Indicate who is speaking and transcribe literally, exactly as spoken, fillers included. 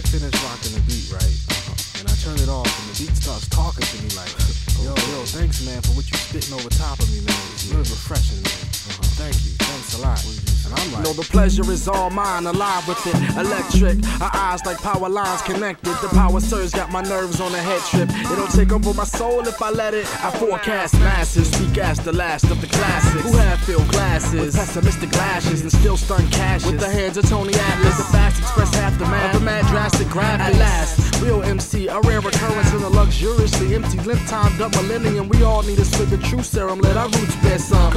Speaker 1: get finished rocking the beat, right? Uh-huh. And I turn it off, and the beat starts talking to me like, yo, yo, thanks, man, for what you spitting over top of me, man. It's really refreshing, man. Uh-huh. Thank you. Thanks a lot. And I'm like,
Speaker 2: you know, the pleasure is all mine, alive with it. Electric, our eyes like power lines connected. The power surge got my nerves on a head trip. It'll take over my soul if I let it. I forecast masses, speak as the last of the classics. Who have filled glasses with pessimistic lashes and still stun cashes. With the hands of Tony Atlas, the facts express half the man of a mad drastic graphics. At last, real M C, a rare occurrence in a luxuriously empty length time, up millennium. We all need to spit the truth serum, let our roots bear some.